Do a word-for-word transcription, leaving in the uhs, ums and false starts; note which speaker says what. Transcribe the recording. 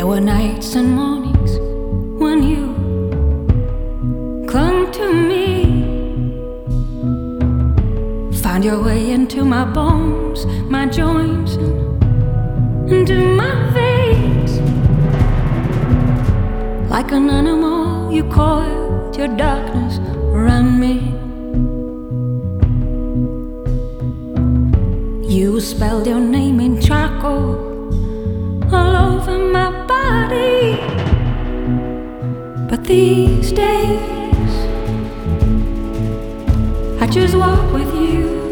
Speaker 1: There were nights and mornings when you clung to me, found your way into my bones, my joints, and into my veins. Like an animal, you coiled your darkness around me. You spelled your name in charcoal all over my body. But these days I just walk with you.